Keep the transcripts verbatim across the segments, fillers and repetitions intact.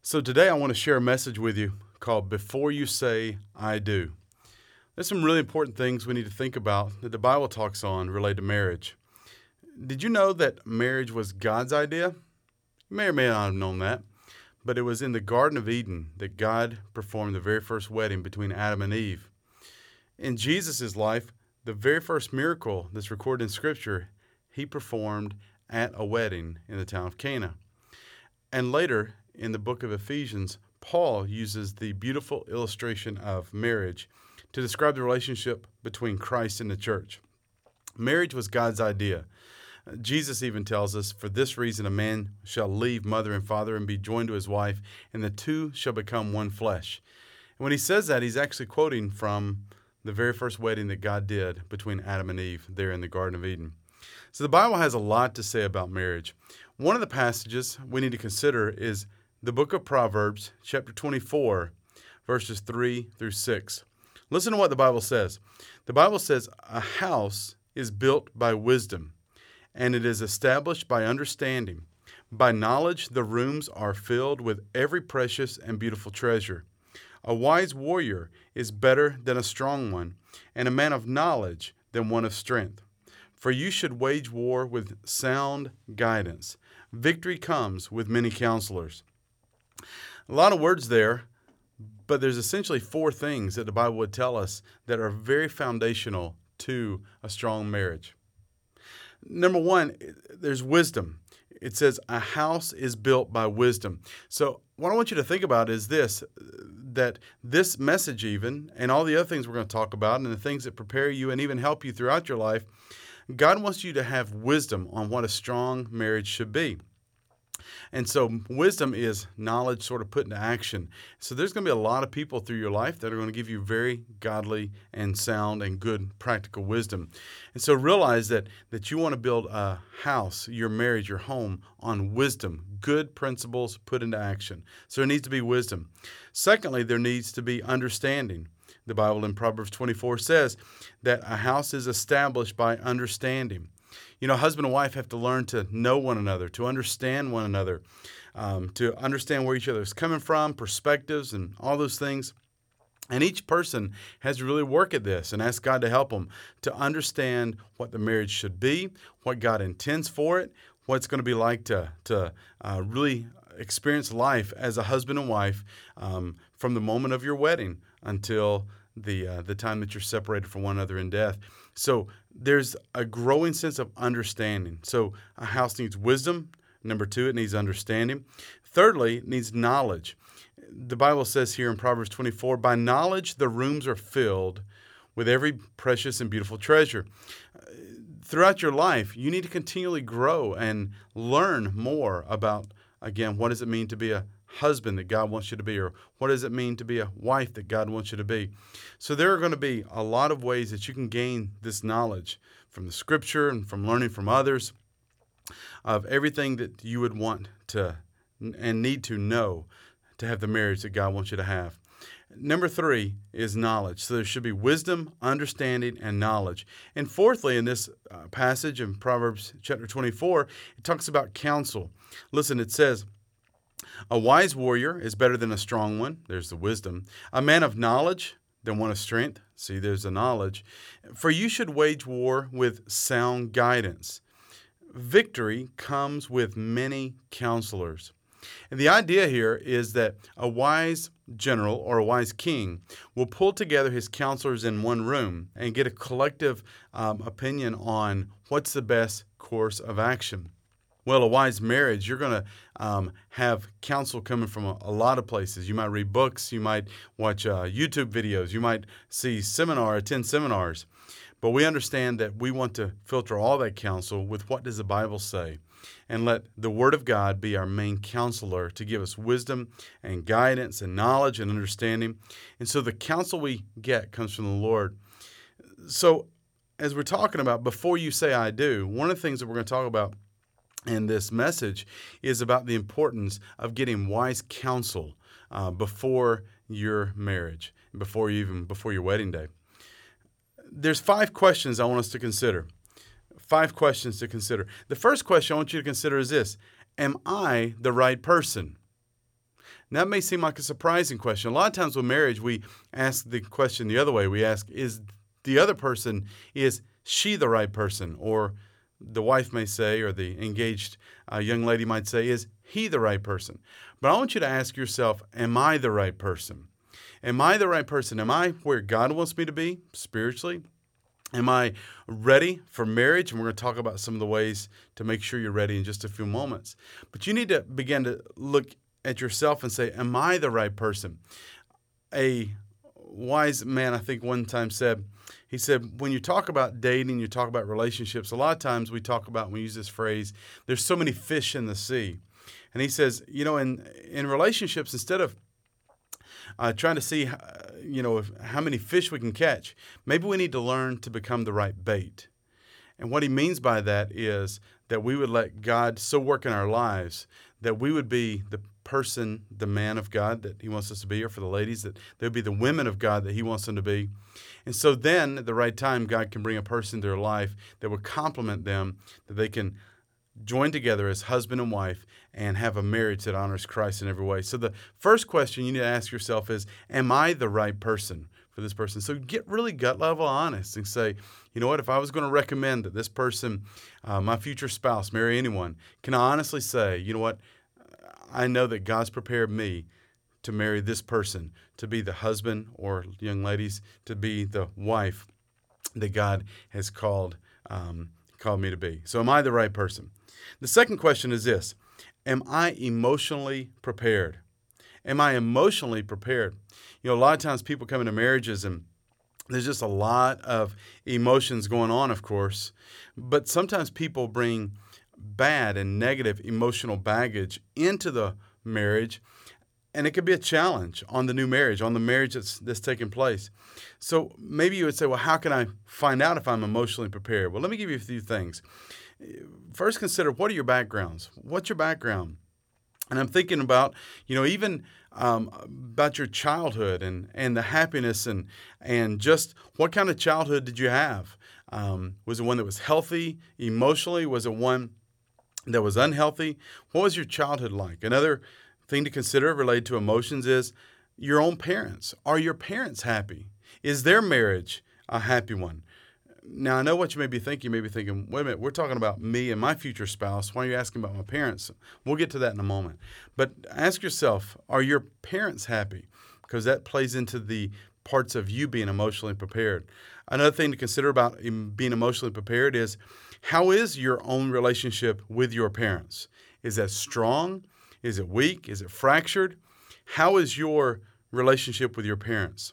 So today I want to share a message with you called Before You Say I Do. There's some really important things we need to think about that the Bible talks on related to marriage. Did you know that marriage was God's idea? You may or may not have known that, but it was in the Garden of Eden that God performed the very first wedding between Adam and Eve. In Jesus' life, the very first miracle that's recorded in Scripture, he performed at a wedding in the town of Cana. And later, in the book of Ephesians, Paul uses the beautiful illustration of marriage to describe the relationship between Christ and the church. Marriage was God's idea. Jesus even tells us, for this reason a man shall leave mother and father and be joined to his wife, and the two shall become one flesh. And when he says that, he's actually quoting from the very first wedding that God did between Adam and Eve there in the Garden of Eden. So the Bible has a lot to say about marriage. One of the passages we need to consider is the book of Proverbs, chapter twenty-four, verses three through six. Listen to what the Bible says. The Bible says, a house is built by wisdom, and it is established by understanding. By knowledge, the rooms are filled with every precious and beautiful treasure. A wise warrior is better than a strong one, and a man of knowledge than one of strength. For you should wage war with sound guidance. Victory comes with many counselors. A lot of words there, but there's essentially four things that the Bible would tell us that are very foundational to a strong marriage. Number one, there's wisdom. It says a house is built by wisdom. So what I want you to think about is this, that this message even, and all the other things we're going to talk about, and the things that prepare you and even help you throughout your life, God wants you to have wisdom on what a strong marriage should be. And so wisdom is knowledge sort of put into action. So there's going to be a lot of people through your life that are going to give you very godly and sound and good practical wisdom. And so realize that, that you want to build a house, your marriage, your home on wisdom, good principles put into action. So there needs to be wisdom. Secondly, there needs to be understanding. The Bible in Proverbs twenty-four says that a house is established by understanding. You know, husband and wife have to learn to know one another, to understand one another, um, to understand where each other is coming from, perspectives, and all those things. And each person has to really work at this and ask God to help them to understand what the marriage should be, what God intends for it, what it's going to be like to, to uh, really experience life as a husband and wife um, from the moment of your wedding until the uh, the time that you're separated from one another in death. So there's a growing sense of understanding. So a house needs wisdom. Number two, it needs understanding. Thirdly, it needs knowledge. The Bible says here in Proverbs twenty-four, by knowledge the rooms are filled with every precious and beautiful treasure. Throughout your life, you need to continually grow and learn more about, again, what does it mean to be a husband that God wants you to be, or what does it mean to be a wife that God wants you to be. So there are going to be a lot of ways that you can gain this knowledge from the Scripture and from learning from others of everything that you would want to and need to know to have the marriage that God wants you to have. Number three is knowledge. So there should be wisdom, understanding, and knowledge. And fourthly, in this uh, passage in Proverbs chapter twenty-four, it talks about counsel. Listen, it says, a wise warrior is better than a strong one. There's the wisdom. A man of knowledge than one of strength. See, there's the knowledge. For you should wage war with sound guidance. Victory comes with many counselors. And the idea here is that a wise general or a wise king will pull together his counselors in one room and get a collective um, opinion on what's the best course of action. Well, a wise marriage, you're going to um, have counsel coming from a, a lot of places. You might read books, you might watch uh, YouTube videos, you might see seminar, attend seminars. But we understand that we want to filter all that counsel with what does the Bible say, and let the Word of God be our main counselor to give us wisdom and guidance and knowledge and understanding. And so the counsel we get comes from the Lord. So as we're talking about before you say I do, one of the things that we're going to talk about in this message is about the importance of getting wise counsel uh, before your marriage, before you even before your wedding day. There's five questions I want us to consider. Five questions to consider. The first question I want you to consider is this: am I the right person? Now, that may seem like a surprising question. A lot of times with marriage, we ask the question the other way. We ask, is the other person, is she the right person? Or the wife may say, or the engaged uh, young lady might say, is he the right person? But I want you to ask yourself, am I the right person? Am I the right person? Am I where God wants me to be spiritually? Am I ready for marriage? And we're going to talk about some of the ways to make sure you're ready in just a few moments. But you need to begin to look at yourself and say, am I the right person? A wise man, I think, one time said, he said, when you talk about dating, you talk about relationships, a lot of times we talk about, we use this phrase, there's so many fish in the sea. And he says, you know, in, in relationships, instead of Uh, trying to see, uh, you know, if, how many fish we can catch, maybe we need to learn to become the right bait. And what he means by that is that we would let God so work in our lives that we would be the person, the man of God that he wants us to be, or for the ladies, that they would be the women of God that he wants them to be. And so then, at the right time, God can bring a person into their life that would complement them, that they can join together as husband and wife and have a marriage that honors Christ in every way. So the first question you need to ask yourself is, am I the right person for this person? So get really gut level honest and say, you know what, if I was going to recommend that this person, uh, my future spouse, marry anyone, can I honestly say, you know what, I know that God's prepared me to marry this person, to be the husband, or young ladies, to be the wife that God has called um, called me to be. So am I the right person? The second question is this: am I emotionally prepared? Am I emotionally prepared? You know, a lot of times people come into marriages and there's just a lot of emotions going on, of course, but sometimes people bring bad and negative emotional baggage into the marriage, and it could be a challenge on the new marriage, on the marriage that's, that's taking place. So maybe you would say, well, how can I find out if I'm emotionally prepared? Well, let me give you a few things. First, consider, what are your backgrounds? What's your background? And I'm thinking about, you know, even um, about your childhood and, and the happiness and and just what kind of childhood did you have? Um, was it one that was healthy emotionally? Was it one that was unhealthy? What was your childhood like? Another thing to consider related to emotions is your own parents. Are your parents happy? Is their marriage a happy one? Now, I know what you may be thinking. You may be thinking, wait a minute, we're talking about me and my future spouse. Why are you asking about my parents? We'll get to that in a moment. But ask yourself, are your parents happy? Because that plays into the parts of you being emotionally prepared. Another thing to consider about being emotionally prepared is, how is your own relationship with your parents? Is that strong? Is it weak? Is it fractured? How is your relationship with your parents?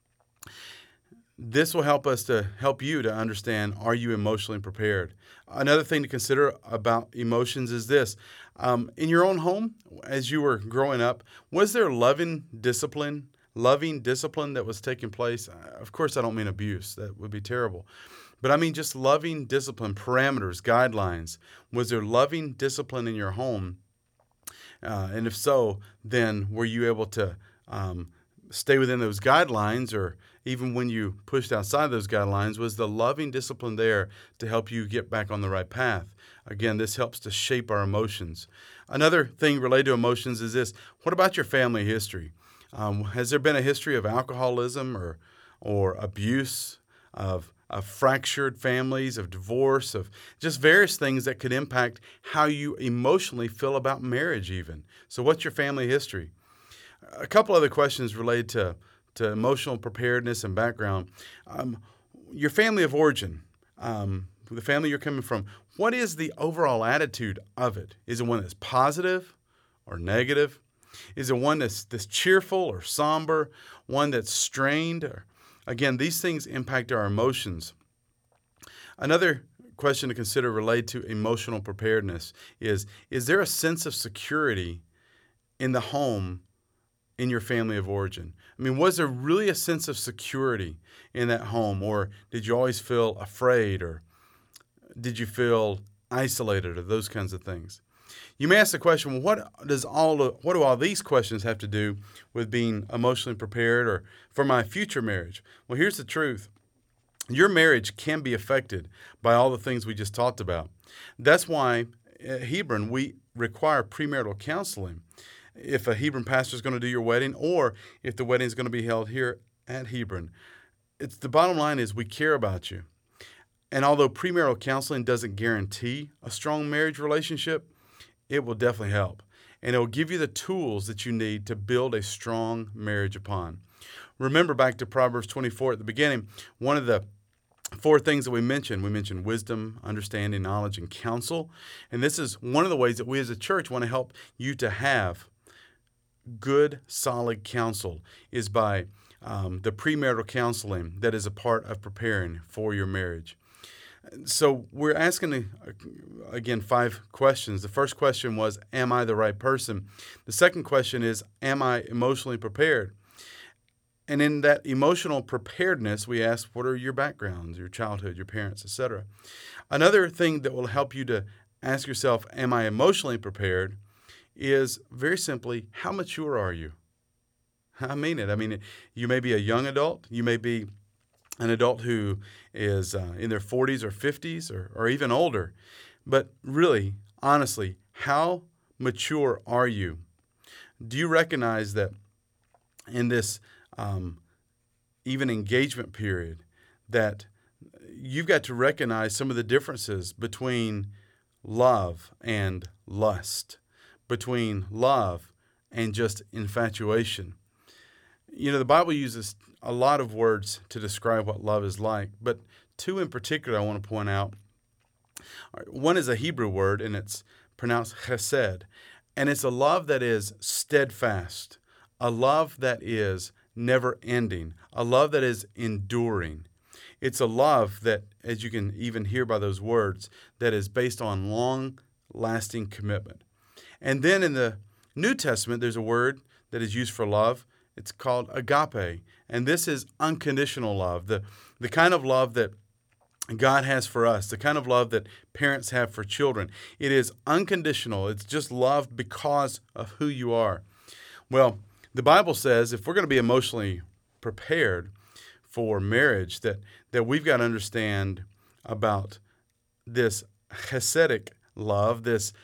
This will help us to help you to understand, are you emotionally prepared? Another thing to consider about emotions is this. Um, in your own home, as you were growing up, was there loving discipline, loving discipline that was taking place? Of course, I don't mean abuse. That would be terrible. But I mean just loving discipline, parameters, guidelines. Was there loving discipline in your home? Uh, and if so, then were you able to um, stay within those guidelines, or even when you pushed outside those guidelines, was the loving discipline there to help you get back on the right path? Again, this helps to shape our emotions. Another thing related to emotions is this: what about your family history? Um, has there been a history of alcoholism or or abuse, of, of fractured families, of divorce, of just various things that could impact how you emotionally feel about marriage even? So what's your family history? A couple other questions related to, to emotional preparedness and background. Um, your family of origin, um, the family you're coming from, what is the overall attitude of it? Is it one that's positive or negative? Is it one that's, that's cheerful or somber, one that's strained? Or, again, these things impact our emotions. Another question to consider related to emotional preparedness is, is there a sense of security in the home in your family of origin? I mean, was there really a sense of security in that home, or did you always feel afraid, or did you feel isolated, or those kinds of things? You may ask the question, well, what does all of, what do all these questions have to do with being emotionally prepared or for my future marriage? Well, here's the truth. Your marriage can be affected by all the things we just talked about. That's why at Hebron we require premarital counseling. if a Hebron pastor is going to do your wedding, or if the wedding is going to be held here at Hebron. It's the bottom line is we care about you. And although premarital counseling doesn't guarantee a strong marriage relationship, it will definitely help. And it will give you the tools that you need to build a strong marriage upon. Remember back to Proverbs twenty-four at the beginning, one of the four things that we mentioned, we mentioned wisdom, understanding, knowledge, and counsel. And this is one of the ways that we as a church want to help you to have good, solid counsel is by um, the premarital counseling that is a part of preparing for your marriage. So we're asking, again, five questions. The first question was, am I the right person? The second question is, am I emotionally prepared? And in that emotional preparedness, we ask, what are your backgrounds, your childhood, your parents, et cetera. Another thing that will help you to ask yourself, am I emotionally prepared, is very simply, how mature are you? I mean it. I mean, you may be a young adult. You may be an adult who is uh, in their forties or fifties or, or even older. But really, honestly, how mature are you? Do you recognize that in this um, even engagement period that you've got to recognize some of the differences between love and lust, between love and just infatuation? You know, the Bible uses a lot of words to describe what love is like, but two in particular I want to point out. One is a Hebrew word, and it's pronounced chesed, and it's a love that is steadfast, a love that is never ending, a love that is enduring. It's a love that, as you can even hear by those words, that is based on long-lasting commitment. And then in the New Testament, there's a word that is used for love. It's called agape, and this is unconditional love, the, the kind of love that God has for us, the kind of love that parents have for children. It is unconditional. It's just love because of who you are. Well, the Bible says if we're going to be emotionally prepared for marriage, that, that we've got to understand about this chesedic love, this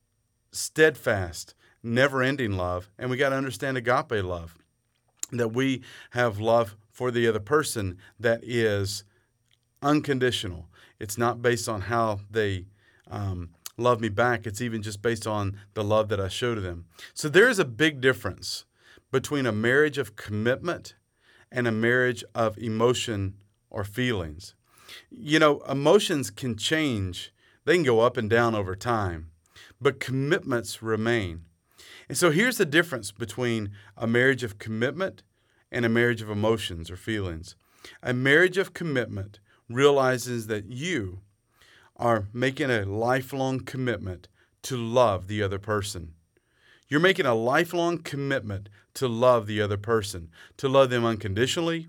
steadfast, never-ending love, and we got to understand agape love, that we have love for the other person that is unconditional. It's not based on how they um, love me back. It's even just based on the love that I show to them. So there is a big difference between a marriage of commitment and a marriage of emotion or feelings. You know, emotions can change. They can go up and down over time, but commitments remain. And so here's the difference between a marriage of commitment and a marriage of emotions or feelings. A marriage of commitment realizes that you are making a lifelong commitment to love the other person. You're making a lifelong commitment to love the other person, to love them unconditionally,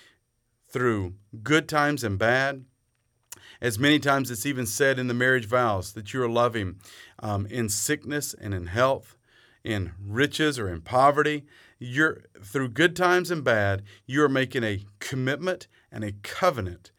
through good times and bad. As many times it's even said in the marriage vows that you are loving um, in sickness and in health, in riches or in poverty. You're through good times and bad, you are making a commitment and a covenant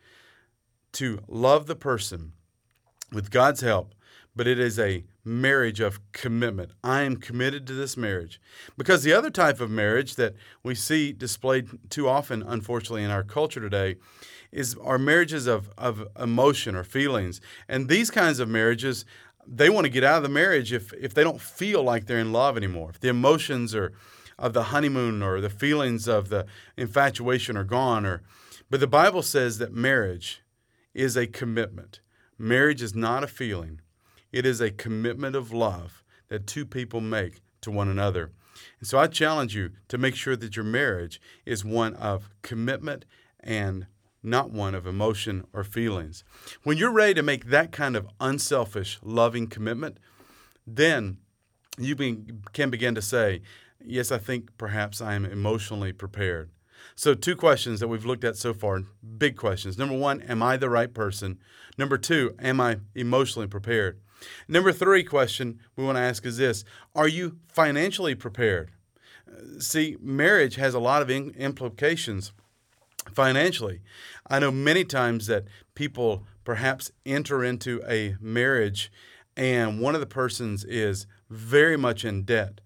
to love the person with God's help, but it is a marriage of commitment. I am committed to this marriage. Because the other type of marriage that we see displayed too often, unfortunately, in our culture today is our marriages of, of emotion or feelings. And these kinds of marriages, they want to get out of the marriage if, if they don't feel like they're in love anymore. If the emotions are of the honeymoon or the feelings of the infatuation are gone. Or, but the Bible says that marriage is a commitment. Marriage is not a feeling. It is a commitment of love that two people make to one another. And so I challenge you to make sure that your marriage is one of commitment and not one of emotion or feelings. When you're ready to make that kind of unselfish, loving commitment, then you be, can begin to say, yes, I think perhaps I am emotionally prepared. So two questions that we've looked at so far, big questions. Number one, am I the right person? Number two, am I emotionally prepared? Number three question we want to ask is this: are you financially prepared? See, marriage has a lot of in- implications financially. I know many times that people perhaps enter into a marriage and one of the persons is very much in debt.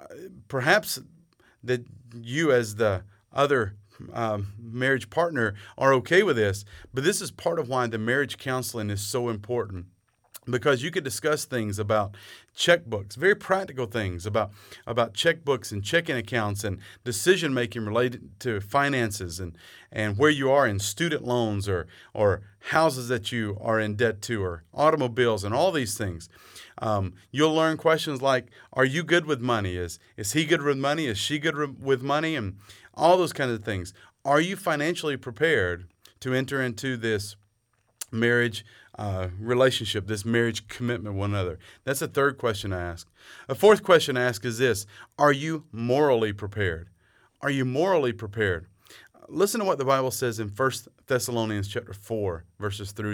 Perhaps that you as the other um, marriage partner are okay with this, but this is part of why the marriage counseling is so important. Because you could discuss things about checkbooks, very practical things about, about checkbooks and checking accounts and decision making related to finances and, and where you are in student loans or, or houses that you are in debt to or automobiles and all these things. Um, you'll learn questions like, are you good with money? Is, is he good with money? Is she good re- with money? And all those kinds of things. Are you financially prepared to enter into this marriage uh, relationship, this marriage commitment with one another? That's the third question I ask. A fourth question I ask is this: are you morally prepared? Are you morally prepared? Listen to what the Bible says in First Thessalonians chapter four, verses three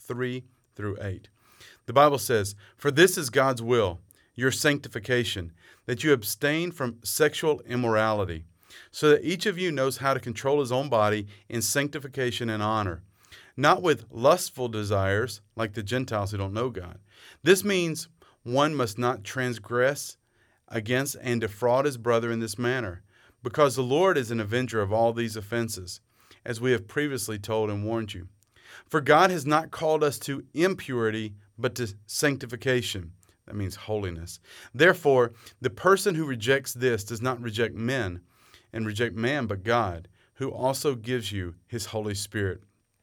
through eight. The Bible says, "For this is God's will, your sanctification, that you abstain from sexual immorality, so that each of you knows how to control his own body in sanctification and honor, not with lustful desires like the Gentiles who don't know God." This means one must not transgress against and defraud his brother in this manner, because the Lord is an avenger of all these offenses, as we have previously told and warned you. For God has not called us to impurity, but to sanctification. That means holiness. Therefore, the person who rejects this does not reject men and reject man, but God, who also gives you his Holy Spirit.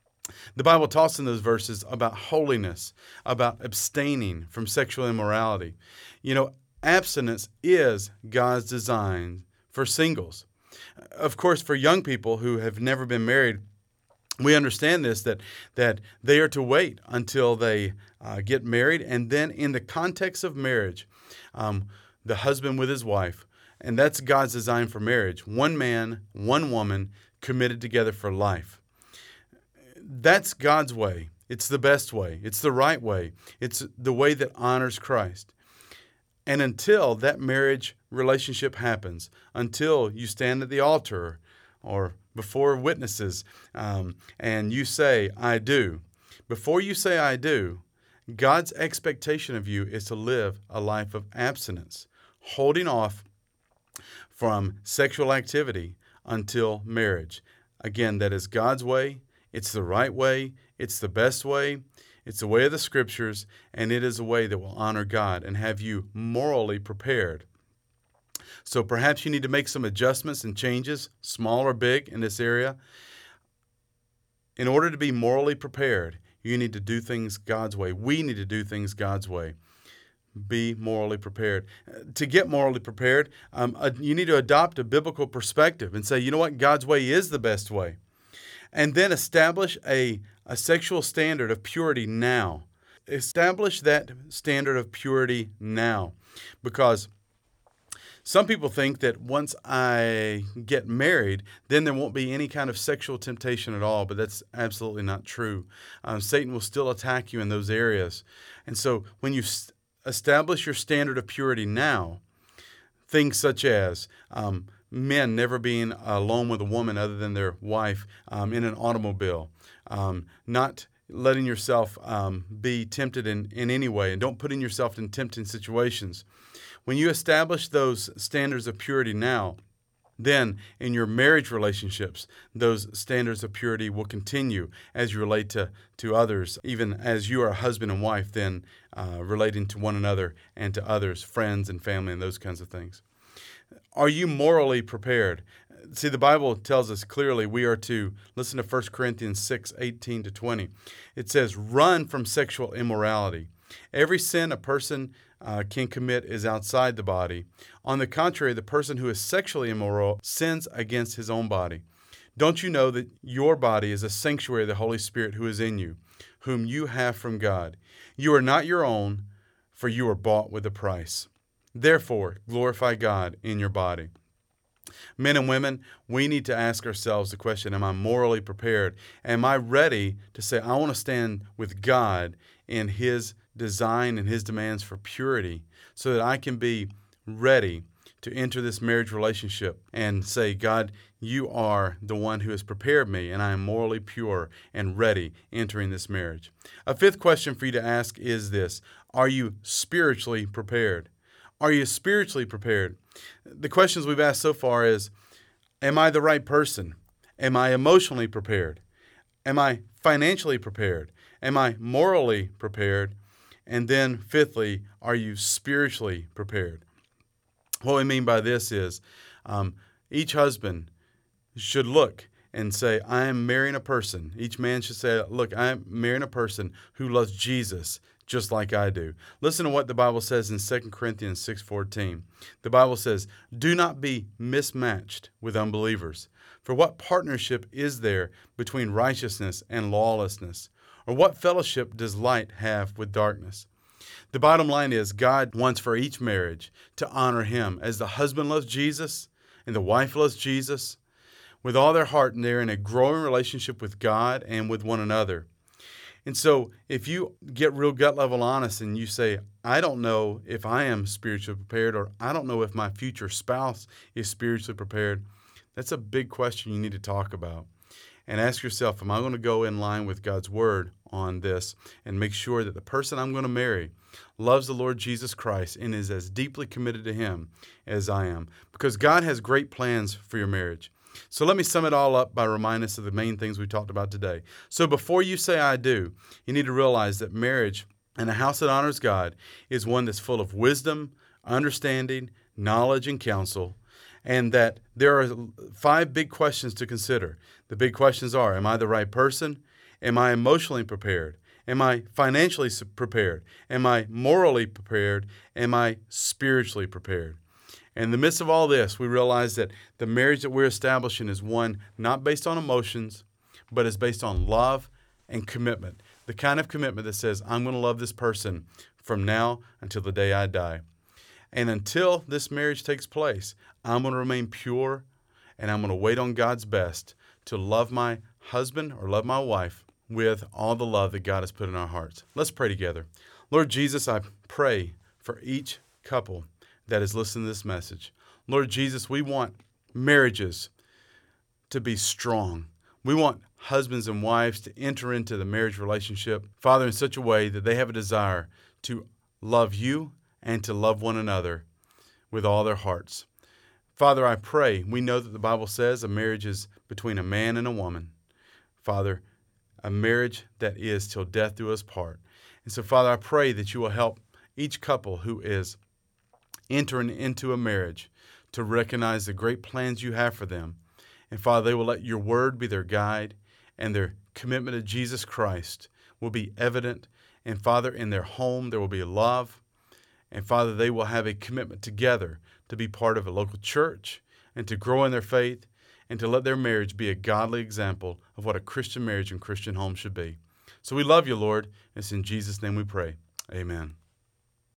The Bible talks in those verses about holiness, about abstaining from sexual immorality. You know, abstinence is God's design for singles. Of course, for young people who have never been married, we understand this, that, that they are to wait until they uh, get married, and then in the context of marriage, um, the husband with his wife, and that's God's design for marriage. One man, one woman, committed together for life. That's God's way. It's the best way. It's the right way. It's the way that honors Christ. And until that marriage relationship happens, until you stand at the altar or before witnesses um, and you say, "I do," before you say "I do," God's expectation of you is to live a life of abstinence, holding off from sexual activity until marriage. Again, that is God's way. It's the right way. It's the best way. It's the way of the Scriptures, and it is a way that will honor God and have you morally prepared. So perhaps you need to make some adjustments and changes, small or big, in this area. In order to be morally prepared, you need to do things God's way. We need to do things God's way. Be morally prepared. To get morally prepared, um, uh, you need to adopt a biblical perspective and say, you know what, God's way is the best way. And then establish a, a sexual standard of purity now. Establish that standard of purity now. Because some people think that once I get married, then there won't be any kind of sexual temptation at all, but that's absolutely not true. Um, Satan will still attack you in those areas. And so when you st- establish your standard of purity now, things such as um, men never being alone with a woman other than their wife um, in an automobile, um, not letting yourself um, be tempted in, in any way, and don't putting yourself in tempting situations. When you establish those standards of purity now, then in your marriage relationships, those standards of purity will continue as you relate to, to others, even as you are a husband and wife, then uh, relating to one another and to others, friends and family and those kinds of things. Are you morally prepared? See, the Bible tells us clearly we are to, listen to First Corinthians six, eighteen to twenty. It says, run from sexual immorality. Every sin a person uh, can commit is outside the body. On the contrary, the person who is sexually immoral sins against his own body. Don't you know that your body is a sanctuary of the Holy Spirit who is in you, whom you have from God? You are not your own, for you are bought with a price. Therefore, glorify God in your body. Men and women, we need to ask ourselves the question, am I morally prepared? Am I ready to say, I want to stand with God in His design and His demands for purity so that I can be ready to enter this marriage relationship and say, God, you are the one who has prepared me, and I am morally pure and ready entering this marriage. A fifth question for you to ask is this: are you spiritually prepared? Are you spiritually prepared? The questions we've asked so far is, am I the right person? Am I emotionally prepared? Am I financially prepared? Am I morally prepared? And then fifthly, are you spiritually prepared? What we mean by this is um, each husband should look and say, I am marrying a person. Each man should say, look, I am marrying a person who loves Jesus just like I do. Listen to what the Bible says in Second Corinthians six fourteen. The Bible says, do not be mismatched with unbelievers. For what partnership is there between righteousness and lawlessness? Or what fellowship does light have with darkness? The bottom line is God wants for each marriage to honor Him as the husband loves Jesus and the wife loves Jesus with all their heart, and they're in a growing relationship with God and with one another. And so if you get real gut level honest and you say, I don't know if I am spiritually prepared, or I don't know if my future spouse is spiritually prepared, that's a big question you need to talk about. And ask yourself, am I going to go in line with God's word on this and make sure that the person I'm going to marry loves the Lord Jesus Christ and is as deeply committed to Him as I am? Because God has great plans for your marriage. So let me sum it all up by reminding us of the main things we talked about today. So before you say I do, you need to realize that marriage and a house that honors God is one that's full of wisdom, understanding, knowledge, and counsel, and that there are five big questions to consider. The big questions are, am I the right person? Am I emotionally prepared? Am I financially prepared? Am I morally prepared? Am I spiritually prepared? In the midst of all this, we realize that the marriage that we're establishing is one not based on emotions, but is based on love and commitment. The kind of commitment that says, I'm going to love this person from now until the day I die. And until this marriage takes place, I'm going to remain pure, and I'm going to wait on God's best to love my husband or love my wife with all the love that God has put in our hearts. Let's pray together. Lord Jesus, I pray for each couple that is listening to this message. Lord Jesus, we want marriages to be strong. We want husbands and wives to enter into the marriage relationship, Father, in such a way that they have a desire to love you and to love one another with all their hearts. Father, I pray, we know that the Bible says a marriage is between a man and a woman. Father, a marriage that is till death do us part. And so, Father, I pray that you will help each couple who is entering into a marriage to recognize the great plans you have for them. And Father, they will let your word be their guide, and their commitment to Jesus Christ will be evident. And Father, in their home, there will be love. And Father, they will have a commitment together to be part of a local church and to grow in their faith and to let their marriage be a godly example of what a Christian marriage and Christian home should be. So we love you, Lord. It's in Jesus' name we pray. Amen.